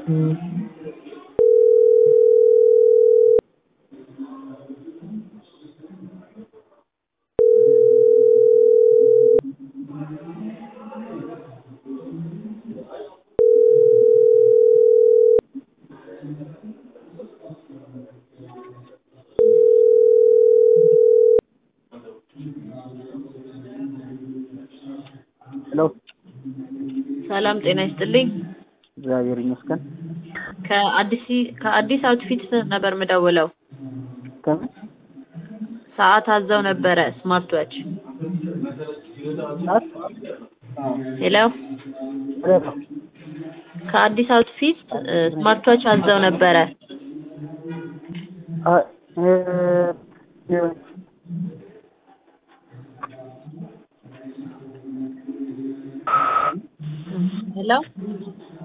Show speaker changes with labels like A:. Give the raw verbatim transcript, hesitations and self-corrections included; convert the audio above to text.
A: ሄሎ
B: ሰላም ጤና ይስጥልኝ
A: እግዚአብሔር ይመስገን
B: ከአዲስ ከአዲስ አውትፊት ነበር መደወለው
A: ከምን
B: ሰዓት አዘው ነበረ ስማርት ዋች
A: ሰዓት
B: ሄሎ
A: ሄሎ
B: ከአዲስ አውትፊት ስማርት ዋች አዘው ነበረ
A: አ እ
B: ሄሎ